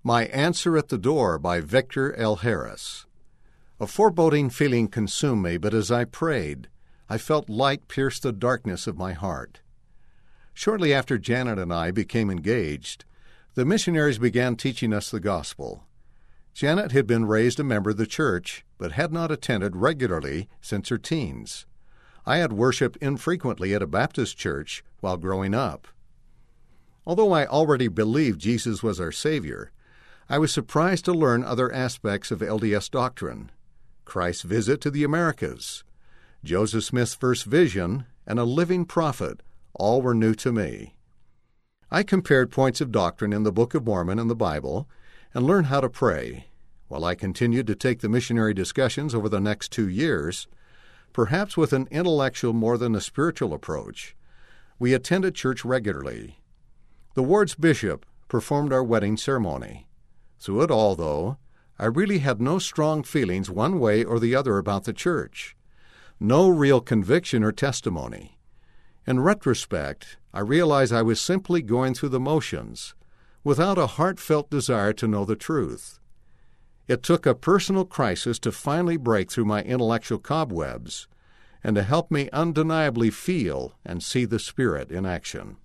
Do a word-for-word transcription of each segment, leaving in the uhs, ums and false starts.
My Answer at the Door by Victor L. Harris. A foreboding feeling consumed me, but as I prayed, I felt light pierce the darkness of my heart. Shortly after Janet and I became engaged, the missionaries began teaching us the gospel. Janet had been raised a member of the church, but had not attended regularly since her teens. I had worshiped infrequently at a Baptist church while growing up. Although I already believed Jesus was our Savior, I was surprised to learn other aspects of L D S doctrine: Christ's visit to the Americas, Joseph Smith's first vision, and a living prophet. All were new to me. I compared points of doctrine in the Book of Mormon and the Bible and learned how to pray. While I continued to take the missionary discussions over the next two years, perhaps with an intellectual more than a spiritual approach, we attended church regularly. The ward's bishop performed our wedding ceremony. Through it all, though, I really had no strong feelings one way or the other about the church, no real conviction or testimony. In retrospect, I realize I was simply going through the motions, without a heartfelt desire to know the truth. It took a personal crisis to finally break through my intellectual cobwebs and to help me undeniably feel and see the Spirit in action.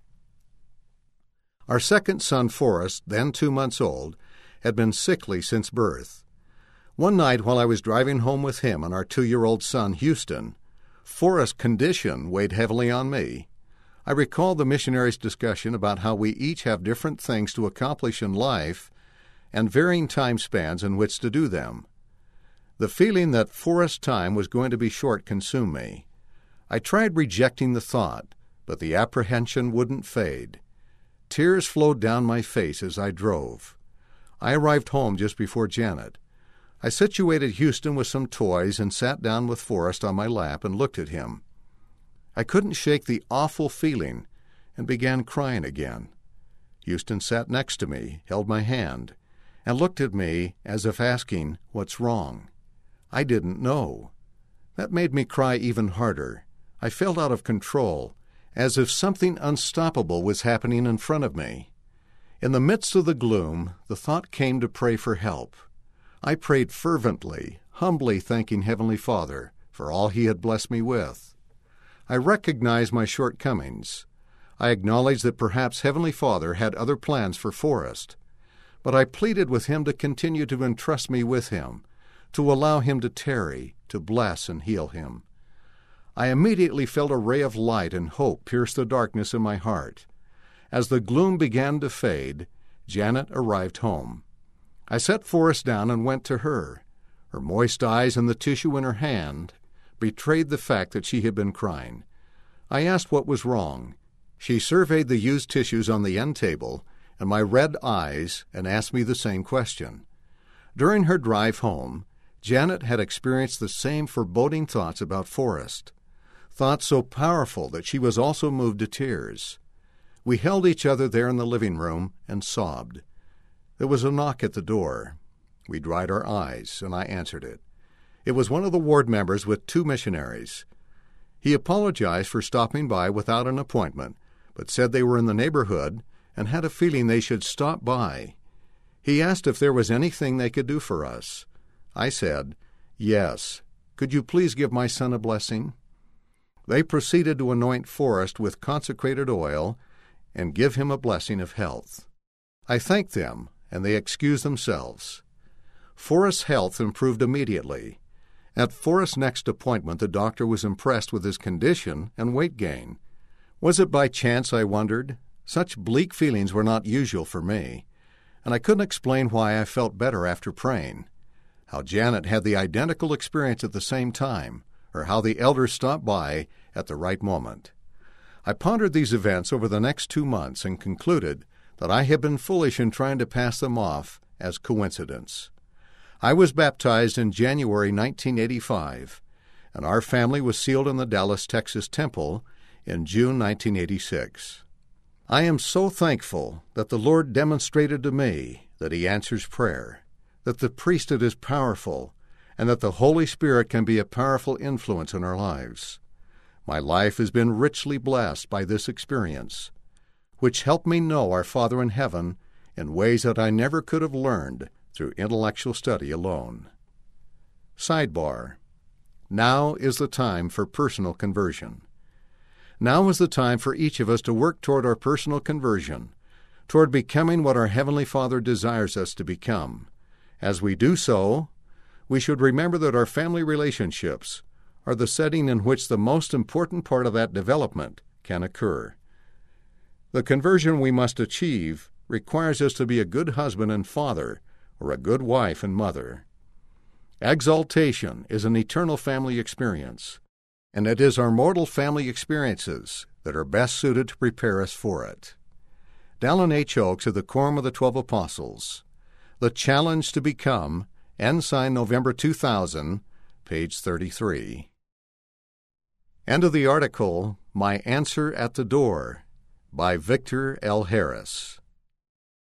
Our second son, Forrest, then two months old, had been sickly since birth. One night while I was driving home with him and our two-year-old son, Houston, Forrest's condition weighed heavily on me. I recall the missionaries' discussion about how we each have different things to accomplish in life and varying time spans in which to do them. The feeling that Forrest's time was going to be short consumed me. I tried rejecting the thought, but the apprehension wouldn't fade. Tears flowed down my face as I drove. I arrived home just before Janet. I situated Houston with some toys and sat down with Forrest on my lap and looked at him. I couldn't shake the awful feeling and began crying again. Houston sat next to me, held my hand, and looked at me as if asking, "What's wrong?" I didn't know. That made me cry even harder. I felt out of control, as if something unstoppable was happening in front of me. In the midst of the gloom, the thought came to pray for help. I prayed fervently, humbly thanking Heavenly Father for all He had blessed me with. I recognized my shortcomings. I acknowledged that perhaps Heavenly Father had other plans for Forrest, but I pleaded with Him to continue to entrust me with Him, to allow Him to tarry, to bless and heal him. I immediately felt a ray of light and hope pierce the darkness in my heart. As the gloom began to fade, Janet arrived home. I set Forrest down and went to her. Her moist eyes and the tissue in her hand betrayed the fact that she had been crying. I asked what was wrong. She surveyed the used tissues on the end table and my red eyes and asked me the same question. During her drive home, Janet had experienced the same foreboding thoughts about Forrest, thoughts so powerful that she was also moved to tears. We held each other there in the living room and sobbed. There was a knock at the door. We dried our eyes, and I answered it. It was one of the ward members with two missionaries. He apologized for stopping by without an appointment, but said they were in the neighborhood and had a feeling they should stop by. He asked if there was anything they could do for us. I said, "Yes. Could you please give my son a blessing?" They proceeded to anoint Forrest with consecrated oil and give him a blessing of health. I thanked them, and they excused themselves. Forrest's health improved immediately. At Forrest's next appointment, the doctor was impressed with his condition and weight gain. Was it by chance, I wondered? Such bleak feelings were not usual for me, and I couldn't explain why I felt better after praying. How Janet had the identical experience at the same time, or how the elders stopped by at the right moment. I pondered these events over the next two months and concluded that I had been foolish in trying to pass them off as coincidence. I was baptized in January nineteen eighty-five, and our family was sealed in the Dallas, Texas temple in June nineteen eighty-six. I am so thankful that the Lord demonstrated to me that He answers prayer, that the priesthood is powerful, and that the Holy Spirit can be a powerful influence in our lives. My life has been richly blessed by this experience, which helped me know our Father in heaven in ways that I never could have learned through intellectual study alone. Sidebar: Now is the time for personal conversion. Now is the time for each of us to work toward our personal conversion, toward becoming what our Heavenly Father desires us to become. As we do so, we should remember that our family relationships are the setting in which the most important part of that development can occur. The conversion we must achieve requires us to be a good husband and father, or a good wife and mother. Exaltation is an eternal family experience, and it is our mortal family experiences that are best suited to prepare us for it. Dallin H. Oaks of the Quorum of the Twelve Apostles. The Challenge to Become, Ensign, November two thousand, page thirty-three. End of the article, My Answer at the Door, by Victor L. Harris.